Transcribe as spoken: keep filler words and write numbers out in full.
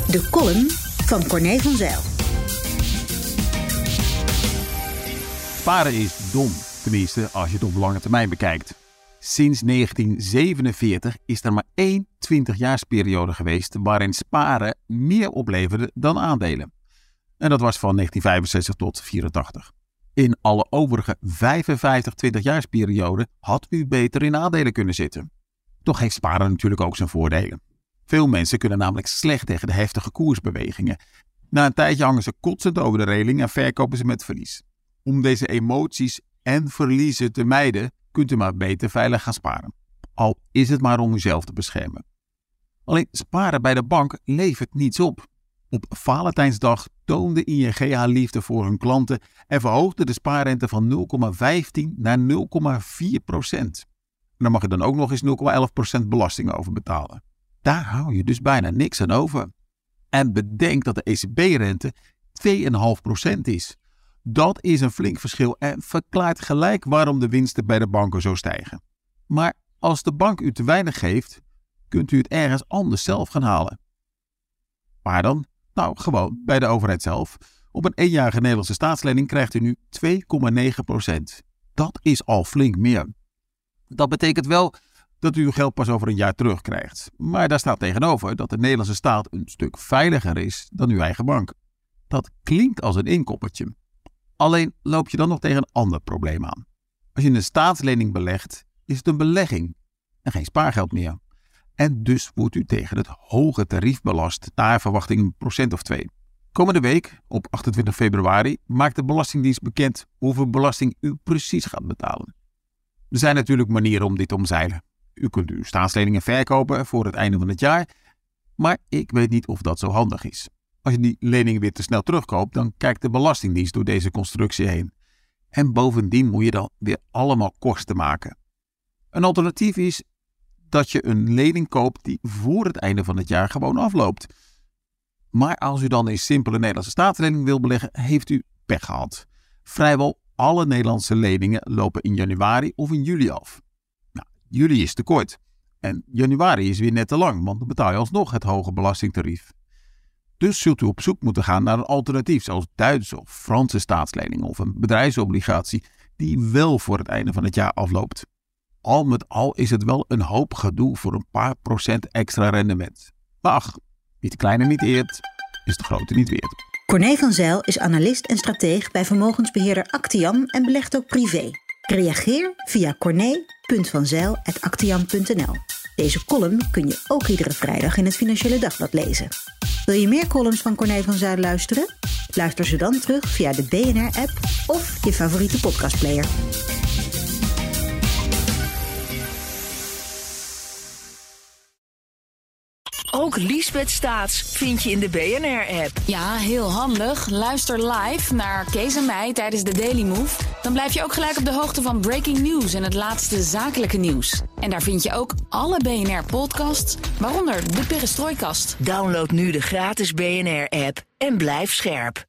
De column van Corné van Zijl. Sparen is dom, tenminste als je het op lange termijn bekijkt. Sinds negentien zevenenveertig is er maar één twintigjaarsperiode geweest waarin sparen meer opleverde dan aandelen. En dat was van negentien vijfenzestig tot vierentachtig. In alle overige vijfenvijftig twintigjaarsperioden had u beter in aandelen kunnen zitten. Toch heeft sparen natuurlijk ook zijn voordelen. Veel mensen kunnen namelijk slecht tegen de heftige koersbewegingen. Na een tijdje hangen ze kotsend over de reling en verkopen ze met verlies. Om deze emoties en verliezen te mijden, kunt u maar beter veilig gaan sparen. Al is het maar om uzelf te beschermen. Alleen sparen bij de bank levert niets op. Op Valentijnsdag toonde I N G haar liefde voor hun klanten en verhoogde de spaarrente van nul komma vijftien naar nul komma vier procent. En daar mag je dan ook nog eens nul komma elf procent belasting over betalen. Daar hou je dus bijna niks aan over. En bedenk dat de E C B-rente twee komma vijf procent is. Dat is een flink verschil en verklaart gelijk waarom de winsten bij de banken zo stijgen. Maar als de bank u te weinig geeft, kunt u het ergens anders zelf gaan halen. Waar dan? Nou, gewoon bij de overheid zelf. Op een eenjarige Nederlandse staatslening krijgt u nu twee komma negen procent. Dat is al flink meer. Dat betekent wel dat u uw geld pas over een jaar terugkrijgt. Maar daar staat tegenover dat de Nederlandse staat een stuk veiliger is dan uw eigen bank. Dat klinkt als een inkoppertje. Alleen loop je dan nog tegen een ander probleem aan. Als je een staatslening belegt, is het een belegging en geen spaargeld meer. En dus wordt u tegen het hoge tarief belast, naar verwachting een procent of twee. Komende week, op achtentwintig februari, maakt de Belastingdienst bekend hoeveel belasting u precies gaat betalen. Er zijn natuurlijk manieren om dit te omzeilen. U kunt uw staatsleningen verkopen voor het einde van het jaar, maar ik weet niet of dat zo handig is. Als je die leningen weer te snel terugkoopt, dan kijkt de Belastingdienst door deze constructie heen. En bovendien moet je dan weer allemaal kosten maken. Een alternatief is dat je een lening koopt die voor het einde van het jaar gewoon afloopt. Maar als u dan een simpele Nederlandse staatslening wil beleggen, heeft u pech gehad. Vrijwel alle Nederlandse leningen lopen in januari of in juli af. Nou, juli is te kort. En januari is weer net te lang, want dan betaal je alsnog het hoge belastingtarief. Dus zult u op zoek moeten gaan naar een alternatief, zoals Duitse of Franse staatslening of een bedrijfsobligatie die wel voor het einde van het jaar afloopt. Al met al is het wel een hoop gedoe voor een paar procent extra rendement. Maar ach, wie het kleine niet eert, is het grote niet weert. Corné van Zijl is analist en strateeg bij vermogensbeheerder Actiam en belegt ook privé. Reageer via corné punt van zijl apenstaartje actiam punt n l. Deze column kun je ook iedere vrijdag in het Financiële Dagblad lezen. Wil je meer columns van Corné van Zijl luisteren? Luister ze dan terug via de B N R-app of je favoriete podcastplayer. Ook Liesbeth Staats vind je in de B N R-app. Ja, heel handig. Luister live naar Kees en mij tijdens de Daily Move. Dan blijf je ook gelijk op de hoogte van breaking news en het laatste zakelijke nieuws. En daar vind je ook alle B N R-podcasts, waaronder de Perestrooikast. Download nu de gratis B N R-app en blijf scherp.